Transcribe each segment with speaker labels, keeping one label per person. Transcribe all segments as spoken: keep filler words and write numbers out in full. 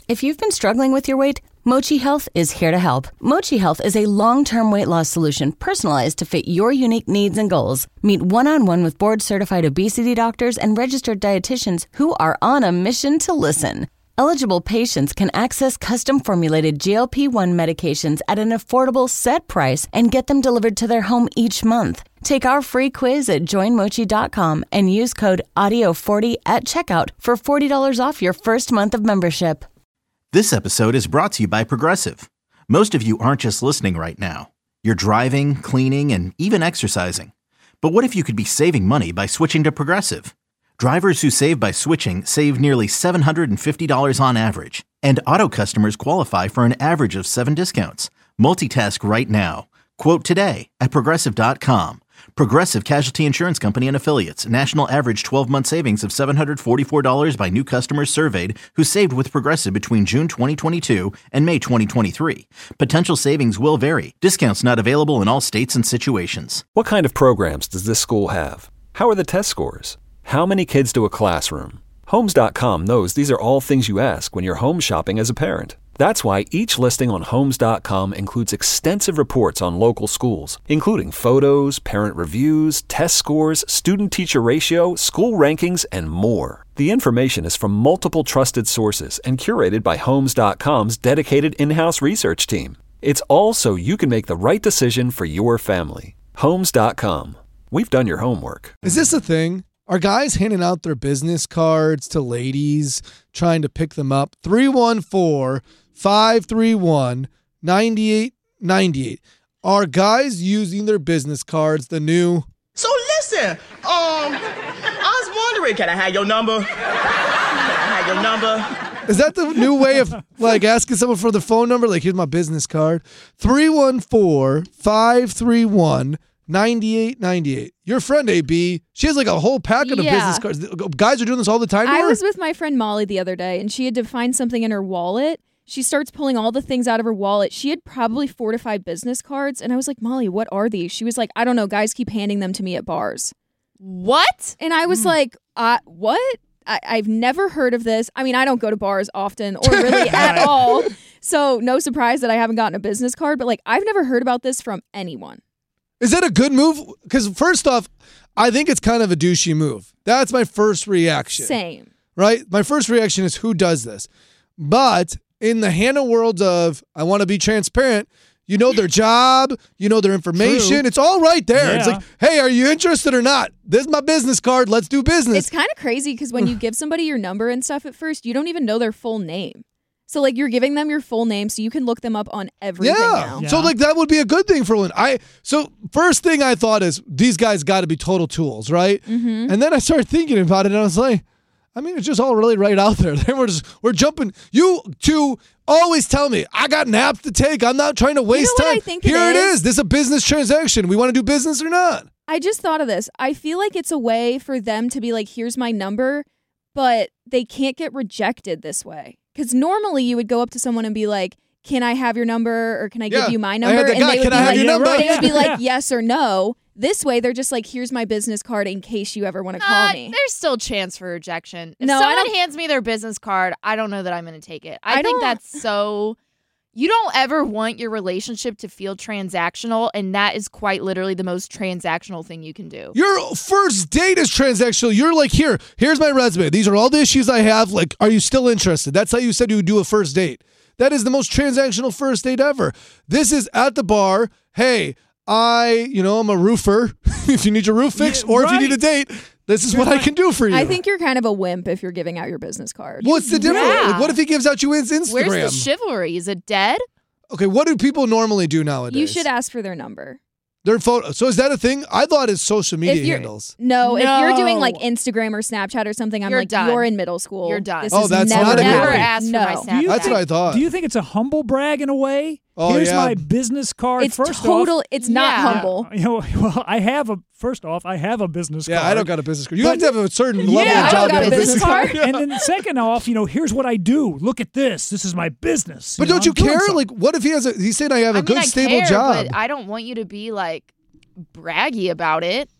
Speaker 1: If you've been struggling with your weight, Mochi Health is here to help. Mochi Health is a long-term weight loss solution personalized to fit your unique needs and goals. Meet one-on-one with board-certified obesity doctors and registered dietitians who are on a mission to listen. Eligible patients can access custom-formulated G L P one medications at an affordable set price and get them delivered to their home each month. Take our free quiz at join mochi dot com and use code audio forty at checkout for forty dollars off your first month of membership.
Speaker 2: This episode is brought to you by Progressive. Most of you aren't just listening right now. You're driving, cleaning, and even exercising. But what if you could be saving money by switching to Progressive? Drivers who save by switching save nearly seven hundred fifty dollars on average. And auto customers qualify for an average of seven discounts. Multitask right now. Quote today at progressive dot com. Progressive Casualty Insurance Company and Affiliates. National average twelve-month savings of seven hundred forty-four dollars by new customers surveyed who saved with Progressive between June twenty twenty-two and May twenty twenty-three. Potential savings will vary. Discounts not available in all states and situations.
Speaker 3: What kind of programs does this school have? How are the test scores? How many kids do a classroom? Homes dot com knows these are all things you ask when you're home shopping as a parent. That's why each listing on Homes dot com includes extensive reports on local schools, including photos, parent reviews, test scores, student-teacher ratio, school rankings, and more. The information is from multiple trusted sources and curated by Homes dot com's dedicated in-house research team. It's all so you can make the right decision for your family. Homes dot com. We've done your homework.
Speaker 4: Is this a thing? Are guys handing out their business cards to ladies, trying to pick them up? three one four, five three one, nine eight nine eight. Are guys using their business cards, the new...
Speaker 5: So listen, um, I was wondering, can I have your number? Can I have your number?
Speaker 4: Is that the new way of, like, asking someone for the phone number? Like, here's my business card. three one four, five three one, nine eight nine eight. Your friend, A B, she has like a whole packet of
Speaker 6: Yeah.
Speaker 4: business cards. Guys are doing this all the time to
Speaker 6: I
Speaker 4: her?
Speaker 6: was with my friend Molly the other day, and she had to find something in her wallet. She starts pulling all the things out of her wallet. She had probably four to five business cards, and I was like, Molly, what are these? She was like, I don't know. Guys keep handing them to me at bars.
Speaker 7: What?
Speaker 6: And I was mm. like, uh, what? I- I've never heard of this. I mean, I don't go to bars often or really at all. So no surprise that I haven't gotten a business card, but like I've never heard about this from anyone.
Speaker 4: Is that a good move? Because first off, I think it's kind of a douchey move. That's my first reaction.
Speaker 6: Same.
Speaker 4: Right? My first reaction is, who does this? But in the Hannah world of, I want to be transparent, you know their job, you know their information. True. It's all right there. Yeah. It's like, hey, are you interested or not? This is my business card. Let's do business.
Speaker 6: It's kind of crazy because when you give somebody your number and stuff at first, you don't even know their full name. So, like, you're giving them your full name so you can look them up on everything
Speaker 4: yeah.
Speaker 6: now.
Speaker 4: Yeah. So, like, that would be a good thing for one. I So, first thing I thought is, these guys got to be total tools, right?
Speaker 6: Mm-hmm.
Speaker 4: And then I started thinking about it, and I was like, I mean, it's just all really right out there. Then we're just, we're jumping. You two always tell me, I got naps to take. I'm not trying to waste
Speaker 6: you know
Speaker 4: time.
Speaker 6: I think
Speaker 4: Here
Speaker 6: it
Speaker 4: it
Speaker 6: is?
Speaker 4: is. This is a business transaction. We want to do business or not?
Speaker 6: I just thought of this. I feel like it's a way for them to be like, here's my number, but they can't get rejected this way. Because normally you would go up to someone and be like, can I have your number or can I
Speaker 4: Yeah,
Speaker 6: give you my
Speaker 4: I
Speaker 6: number?
Speaker 4: had that
Speaker 6: And
Speaker 4: guy,
Speaker 6: they would
Speaker 4: "Can
Speaker 6: be
Speaker 4: I have
Speaker 6: like,
Speaker 4: your number?"
Speaker 6: they would be like
Speaker 7: Yeah.
Speaker 6: yes or no. This way, they're just like, here's my business card in case you ever want to call
Speaker 7: Uh,
Speaker 6: me.
Speaker 7: there's still chance for rejection. If
Speaker 6: No, I
Speaker 7: someone
Speaker 6: don't-
Speaker 7: hands me their business card, I don't know that I'm going to take it. I,
Speaker 6: I
Speaker 7: think
Speaker 6: don't-
Speaker 7: that's so... You don't ever want your relationship to feel transactional, and that is quite literally the most transactional thing you can do.
Speaker 4: Your first date is transactional. You're like, here, here's my resume. These are all the issues I have. Like, are you still interested? That's how you said you would do a first date. That is the most transactional first date ever. This is at the bar. Hey, I, you know, I'm a roofer. If you need your roof fixed,
Speaker 8: Yeah,
Speaker 4: or if you
Speaker 8: right.
Speaker 4: need a date, this is what I can do for you.
Speaker 6: I think you're kind of a wimp if you're giving out your business card.
Speaker 4: What's the difference?
Speaker 7: Yeah.
Speaker 4: Like, what if he gives out you his Instagram?
Speaker 7: Where's the chivalry? Is it dead?
Speaker 4: Okay, what do people normally do nowadays?
Speaker 6: You should ask for their number.
Speaker 4: Their photo. So is that a thing? I thought it's social media
Speaker 6: If you're-
Speaker 4: handles.
Speaker 6: No, if you're doing
Speaker 7: No.
Speaker 6: like Instagram or Snapchat or something, I'm
Speaker 7: You're
Speaker 6: like,
Speaker 7: done.
Speaker 6: you're in middle school.
Speaker 7: You're done.
Speaker 6: This
Speaker 4: Oh,
Speaker 6: is
Speaker 4: that's
Speaker 6: never
Speaker 4: not a good
Speaker 6: happening.
Speaker 7: Never asked for
Speaker 6: no.
Speaker 7: my Snapchat.
Speaker 4: That's what I thought.
Speaker 8: Do you think it's a humble brag in a way?
Speaker 4: Oh,
Speaker 8: Here's
Speaker 4: yeah.
Speaker 8: my business card.
Speaker 6: It's
Speaker 8: first
Speaker 6: total.
Speaker 8: off,
Speaker 6: It's not
Speaker 7: Yeah.
Speaker 6: humble.
Speaker 8: you know, well, I have a. First off, I have a business
Speaker 4: Yeah,
Speaker 8: card.
Speaker 4: I don't got a business card. You
Speaker 8: But-
Speaker 4: have to have a certain level
Speaker 8: Yeah,
Speaker 4: of
Speaker 8: I
Speaker 4: job
Speaker 8: don't
Speaker 4: to
Speaker 8: got
Speaker 4: have
Speaker 8: a
Speaker 4: a business card.
Speaker 8: And then second off, you know, here's what I do. Look at this. This is my business.
Speaker 4: But
Speaker 8: know,
Speaker 4: don't you
Speaker 8: I'm doing
Speaker 4: care?
Speaker 8: something.
Speaker 4: Like, what if he has a? He's saying I have a
Speaker 7: I mean,
Speaker 4: good,
Speaker 7: I
Speaker 4: stable
Speaker 7: care,
Speaker 4: job.
Speaker 7: but I don't want you to be like braggy about it.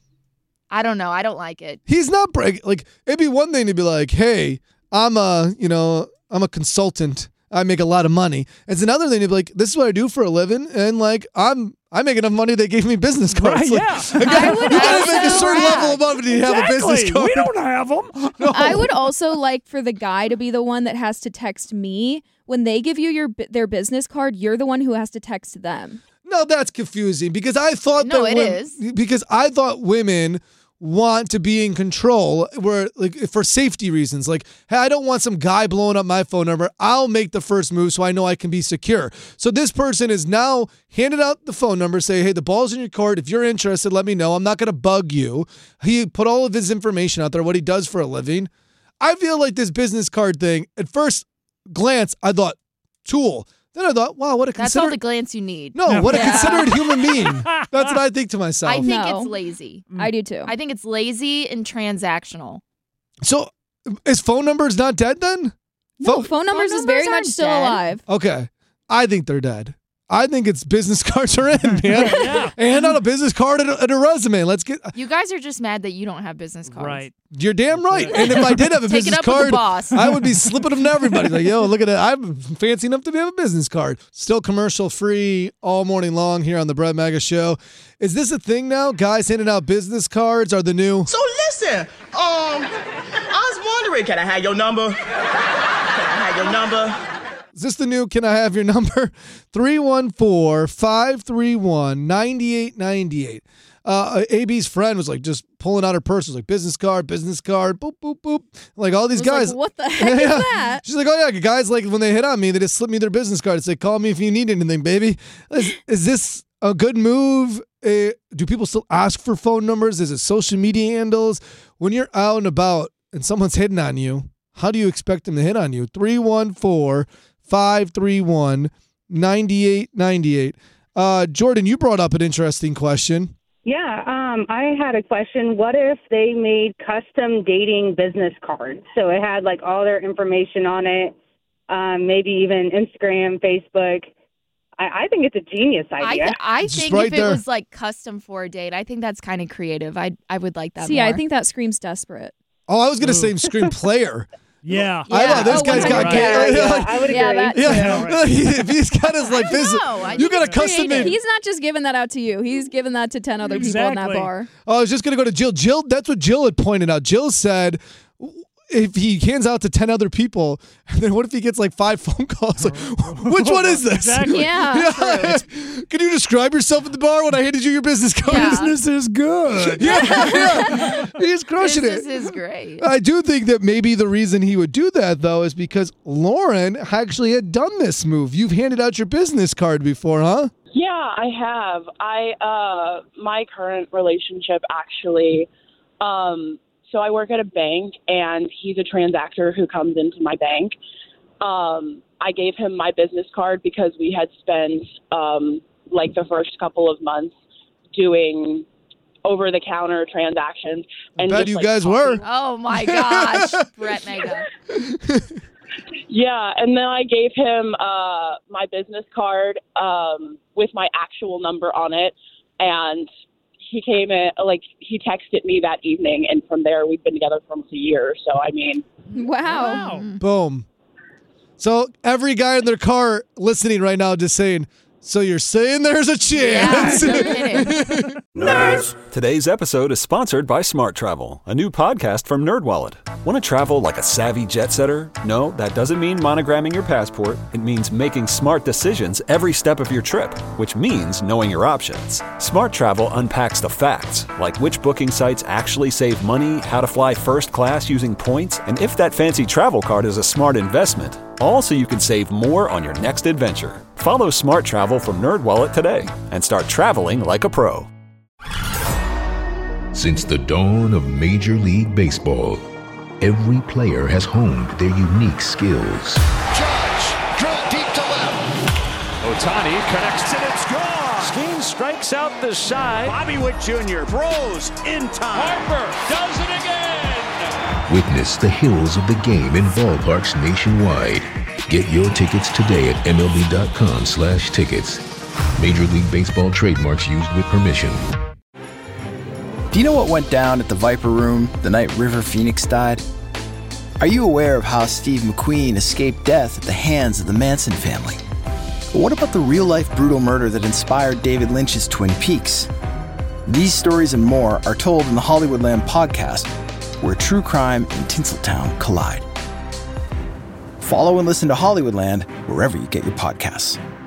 Speaker 7: I don't know. I don't like it.
Speaker 4: He's not bragging. Like, it'd be one thing to be like, "Hey, I'm a, you know, I'm a consultant I make a lot of money. It's another thing to be like, this is what I do for a living, and like I'm I make enough money they gave me business cards.
Speaker 8: Right,
Speaker 4: like,
Speaker 8: yeah.
Speaker 4: I got,
Speaker 6: I would
Speaker 4: you gotta make a
Speaker 6: also-
Speaker 4: certain level of money to have a
Speaker 8: Exactly.
Speaker 4: business card.
Speaker 8: We don't have them.
Speaker 4: No.
Speaker 6: I would also like for the guy to be the one that has to text me. When they give you your bu- their business card, you're the one who has to text them.
Speaker 4: No, that's confusing because I thought
Speaker 7: No,
Speaker 4: that
Speaker 7: it
Speaker 4: wom-
Speaker 7: is.
Speaker 4: because I thought women want to be in control where like for safety reasons. Like, hey, I don't want some guy blowing up my phone number. I'll make the first move so I know I can be secure. So this person is now handed out the phone number, say, hey, the ball's in your court. If you're interested, let me know. I'm not going to bug you. He put all of his information out there, what he does for a living. I feel like this business card thing, at first glance, I thought, tool. Then I thought, wow, what a
Speaker 7: That's all
Speaker 4: considerate...
Speaker 7: the glance you need.
Speaker 4: No, what a
Speaker 6: Yeah.
Speaker 4: considerate human being. That's what I think to myself.
Speaker 7: I think
Speaker 6: No.
Speaker 7: it's lazy.
Speaker 6: I do too.
Speaker 7: I think it's lazy and transactional.
Speaker 4: So, is phone numbers not dead then?
Speaker 6: no,
Speaker 4: Phone-
Speaker 6: phone numbers is very
Speaker 7: numbers
Speaker 6: much
Speaker 7: aren't
Speaker 6: still
Speaker 7: dead.
Speaker 6: alive.
Speaker 4: Okay. I think they're dead. I think it's business cards are in, man.
Speaker 8: Yeah.
Speaker 4: And on a business card and a, and a resume. Let's get.
Speaker 7: You guys are just mad that you don't have business cards.
Speaker 8: Right.
Speaker 4: You're damn right. And if I did have a
Speaker 7: Take it
Speaker 4: business
Speaker 7: up with the
Speaker 4: card,
Speaker 7: boss.
Speaker 4: I would be slipping them to everybody. Like, yo, look at it. I'm fancy enough to have a business card. Still commercial free all morning long here on the Brett Mega Show. Is this a thing now? Guys handing out business cards are the new.
Speaker 5: So listen, um, I was wondering, can I have your number? Can I have your number?
Speaker 4: Is this the new, can I have your number? three one four, five three one, nine eight nine eight. Uh, A B's friend was like just pulling out her purse. Was like business card, business card, boop, boop, boop. Like all these
Speaker 6: I was
Speaker 4: guys.
Speaker 6: like, what the heck is that?
Speaker 4: She's like, oh yeah, guys, like when they hit on me, they just slip me their business card. It's like, call me if you need anything, baby. Is, is this a good move? Uh, do people still ask for phone numbers? Is it social media handles? When you're out and about and someone's hitting on you, how do you expect them to hit on you? three one four, five three one, nine eight nine eight. Uh, Jordan, you brought up an interesting question.
Speaker 9: Yeah, um, I had a question. What if they made custom dating business cards? So it had like all their information on it, um, maybe even Instagram, Facebook. I, I think it's a genius
Speaker 7: I,
Speaker 9: idea.
Speaker 7: th- I
Speaker 4: Just
Speaker 7: think
Speaker 4: right
Speaker 7: if it
Speaker 4: there.
Speaker 7: was like custom for a date, I think that's kind of creative. I I would like that
Speaker 6: See,
Speaker 7: more.
Speaker 6: I think that screams desperate.
Speaker 4: Oh, I was gonna say screen player.
Speaker 8: Yeah.
Speaker 4: I
Speaker 6: Yeah.
Speaker 4: know this
Speaker 6: Oh,
Speaker 4: guy's got.
Speaker 6: one hundred
Speaker 9: yeah,
Speaker 4: ga-
Speaker 9: yeah,
Speaker 4: like-
Speaker 9: I would agree.
Speaker 6: Yeah, that-
Speaker 4: Yeah, if he's got his like
Speaker 7: I don't
Speaker 4: this,
Speaker 7: know. I
Speaker 4: you
Speaker 7: think
Speaker 4: got a
Speaker 7: it's
Speaker 4: custom
Speaker 7: creative.
Speaker 4: made.
Speaker 6: He's not just giving that out to you. He's giving that to ten other people in that
Speaker 8: Exactly.
Speaker 6: bar.
Speaker 4: Oh, I was just gonna go to Jill. Jill, that's what Jill had pointed out. Jill said, if he hands out to ten other people, and then what if he gets like five phone calls? Like, which one is this?
Speaker 8: Exactly.
Speaker 6: Yeah.
Speaker 4: Yeah. Can you describe yourself at the bar when I handed you your business card?
Speaker 7: Yeah.
Speaker 8: Business is good.
Speaker 4: Yeah, yeah. He's crushing
Speaker 7: This
Speaker 4: it.
Speaker 7: is great.
Speaker 4: I do think that maybe the reason he would do that, though, is because Lauren actually had done this move. You've handed out your business card before, huh?
Speaker 10: Yeah, I have. I uh my current relationship actually um so I work at a bank and he's a transactor who comes into my bank. Um I gave him my business card because we had spent um like the first couple of months doing over the counter transactions and
Speaker 4: Bet
Speaker 10: just,
Speaker 4: you
Speaker 10: like,
Speaker 4: guys
Speaker 10: talking-
Speaker 4: were.
Speaker 7: Oh my gosh, Brett Mega.
Speaker 10: Yeah, and then I gave him uh, my business card um, with my actual number on it, and he came in, like, he texted me that evening, and from there, we've been together for almost a year, so, I mean.
Speaker 6: Wow.
Speaker 4: Boom. So every guy in their car listening right now just saying, so you're saying there's a
Speaker 7: Yeah,
Speaker 4: chance?
Speaker 7: no kidding.
Speaker 3: Today's episode is sponsored by Smart Travel, a new podcast from NerdWallet. Want to travel like a savvy jet setter? No, that doesn't mean monogramming your passport. It means making smart decisions every step of your trip, which means knowing your options. Smart Travel unpacks the facts, like which booking sites actually save money, how to fly first class using points, and if that fancy travel card is a smart investment. All so you can save more on your next adventure. Follow Smart Travel from NerdWallet today and start traveling like a pro.
Speaker 11: Since the dawn of Major League Baseball, every player has honed their unique skills.
Speaker 12: Judge, drill deep to left.
Speaker 13: Ohtani connects and it's gone. Skeen strikes out the side. Bobby Witt Junior throws in time. Harper does it again.
Speaker 11: Witness the hills of the game in ballparks nationwide. Get your tickets today at M L B dot com slash tickets. Major League Baseball trademarks used with permission.
Speaker 14: Do you know what went down at the Viper Room the night River Phoenix died? Are you aware of how Steve McQueen escaped death at the hands of the Manson family? But what about the real-life brutal murder that inspired David Lynch's Twin Peaks? These stories and more are told in the Hollywoodland podcast, where true crime and Tinseltown collide. Follow and listen to Hollywoodland wherever you get your podcasts.